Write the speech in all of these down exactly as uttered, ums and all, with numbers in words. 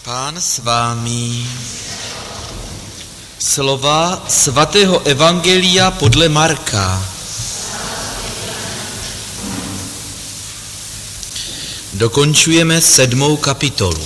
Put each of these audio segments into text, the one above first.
Pán s vámi. Slova svatého evangelia podle Marka. Dokončujeme sedmou kapitolu.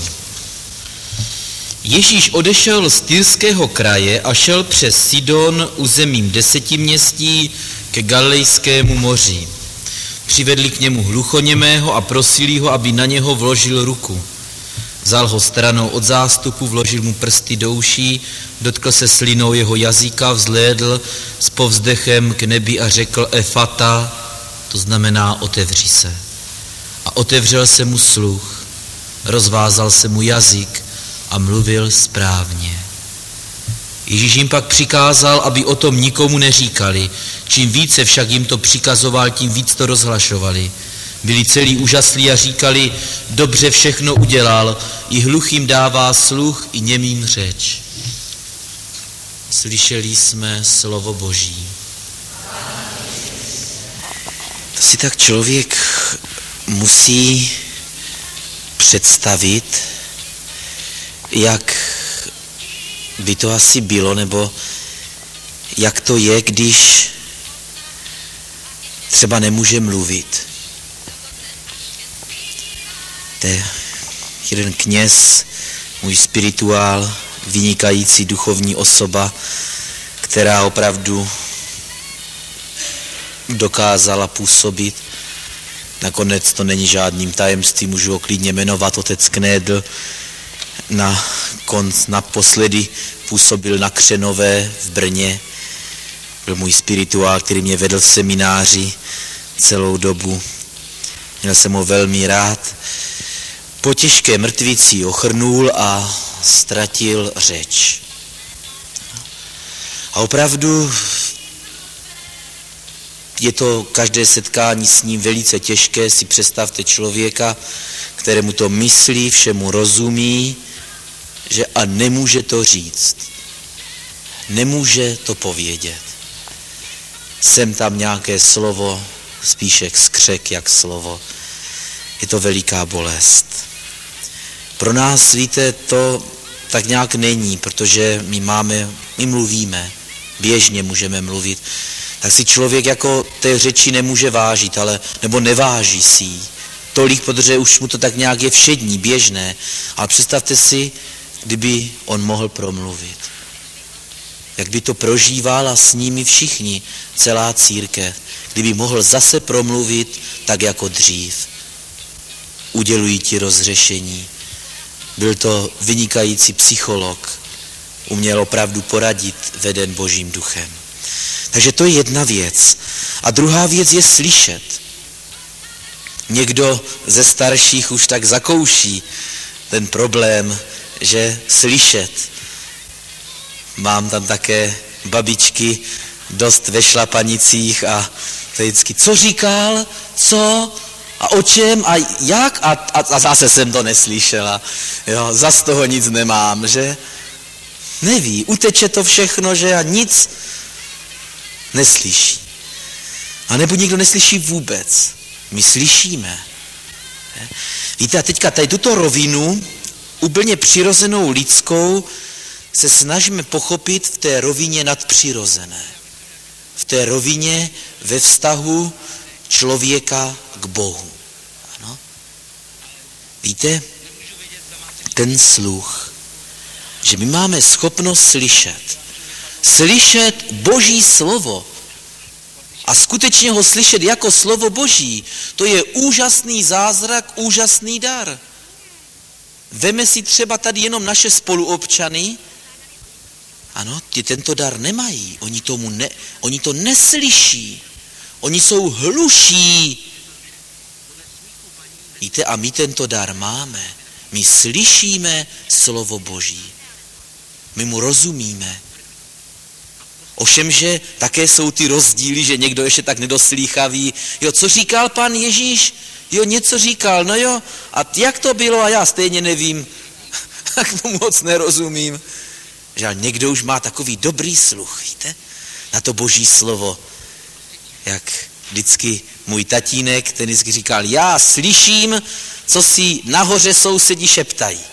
Ježíš odešel z Tyrského kraje a šel přes Sidon územím desetiměstí ke Galilejskému moři. Přivedli k němu hluchoněmého a prosili ho, aby na něho vložil ruku. Vzal ho stranou od zástupu, vložil mu prsty do uší, dotkl se slinou jeho jazyka, vzhlédl s povzdechem k nebi a řekl Efata, to znamená otevři se. A otevřel se mu sluch, rozvázal se mu jazyk a mluvil správně. Ježíš jim pak přikázal, aby o tom nikomu neříkali. Čím více však jim to přikazoval, tím víc to rozhlašovali. Byli celí úžaslí a říkali, dobře všechno udělal, i hluchým dává sluch, i němým řeč. Slyšeli jsme slovo Boží. To si tak člověk musí představit, jak by to asi bylo, nebo jak to je, když třeba nemůže mluvit. To je jeden kněz, můj spirituál, vynikající duchovní osoba, která opravdu dokázala působit. Nakonec to není žádným tajemstvím, můžu ho klidně jmenovat, otec Knedl. Na konc, naposledy působil na Křenové v Brně. Byl můj spirituál, který mě vedl v semináři celou dobu. Měl jsem ho velmi rád. Po těžké mrtvici ochrnul a ztratil řeč. A opravdu je to každé setkání s ním velice těžké. Si představte člověka, kterému to myslí, všemu rozumí, že a nemůže to říct. Nemůže to povědět. Sem tam nějaké slovo, spíše skřek jak slovo. Je to veliká bolest. Pro nás, víte, to tak nějak není, protože my máme, my mluvíme, běžně můžeme mluvit, tak si člověk jako té řeči nemůže vážit, ale, nebo neváží si ji. Tolik, protože už mu to tak nějak je všední, běžné. Ale představte si, kdyby on mohl promluvit. Jak by to prožíval a s nimi všichni, celá církev. Kdyby mohl zase promluvit tak jako dřív. Udělují ti rozřešení. Byl to vynikající psycholog. Uměl opravdu poradit, veden Božím duchem. Takže to je jedna věc. A druhá věc je slyšet. Někdo ze starších už tak zakouší ten problém, že slyšet. Mám tam také babičky dost ve šlapanicích a to vždycky, co říkal, co a o čem a jak a, a, a zase jsem to neslyšela. Jo, zas toho nic nemám, že? Neví, uteče to všechno, že a nic neslyší. A nebo nikdo neslyší vůbec. My slyšíme. Víte, a teďka tady tuto rovinu, úplně přirozenou lidskou, se snažíme pochopit v té rovině nadpřirozené. V té rovině ve vztahu člověka k Bohu. Ano? Víte, ten sluch, že my máme schopnost slyšet. Slyšet Boží slovo. A skutečně ho slyšet jako slovo Boží, to je úžasný zázrak, úžasný dar. Veme si třeba tady jenom naše spoluobčany, ano, ti tento dar nemají, oni, tomu ne, oni to neslyší, oni jsou hluší. Víte, a my tento dar máme, my slyšíme slovo Boží, my mu rozumíme. Ovšemže také jsou ty rozdíly, že někdo ještě tak nedoslýchavý. Jo, co říkal pan Ježíš? Jo, něco říkal, no jo, a jak to bylo a já stejně nevím, tak tomu moc nerozumím. Že někdo už má takový dobrý sluch, víte, na to Boží slovo. Jak vždycky můj tatínek, ten vždycky říkal, já slyším, co si nahoře sousedi šeptají.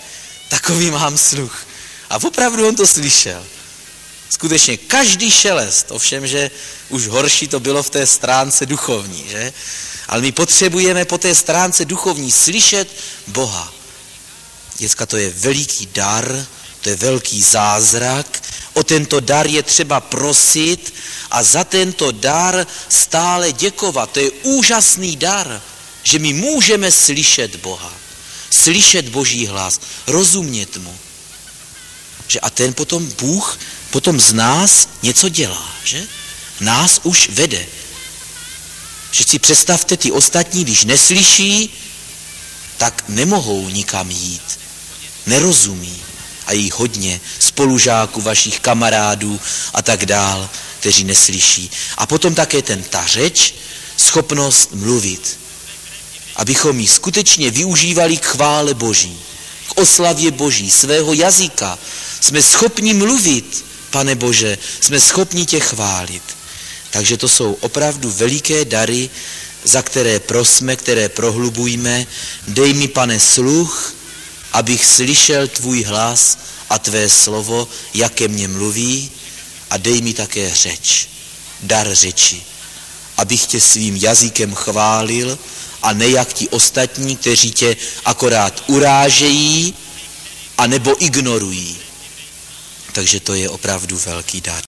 Takový mám sluch. A opravdu on to slyšel. Skutečně každý šelest, ovšem, že už horší to bylo v té stránce duchovní, že? Ale my potřebujeme po té stránce duchovní slyšet Boha. Děcka, to je veliký dar, to je velký zázrak, o tento dar je třeba prosit a za tento dar stále děkovat. To je úžasný dar, že my můžeme slyšet Boha, slyšet Boží hlas, rozumět mu. Že a ten potom Bůh potom z nás něco dělá, že? Nás už vede. Že si představte, ty ostatní, když neslyší, tak nemohou nikam jít. Nerozumí. A jich hodně, spolužáků, vašich kamarádů a tak dál, kteří neslyší. A potom také ten ta řeč, schopnost mluvit. Abychom ji skutečně využívali k chvále Boží, k oslavě Boží, svého jazyka. Jsme schopni mluvit, Pane Bože, jsme schopni tě chválit. Takže to jsou opravdu veliké dary, za které prosme, které prohlubujme. Dej mi, Pane, sluch, abych slyšel tvůj hlas a tvé slovo, jaké mě mluví, a dej mi také řeč, dar řeči, abych tě svým jazykem chválil a ne jak ti ostatní, kteří tě akorát urážejí a nebo ignorují. Takže to je opravdu velký dar.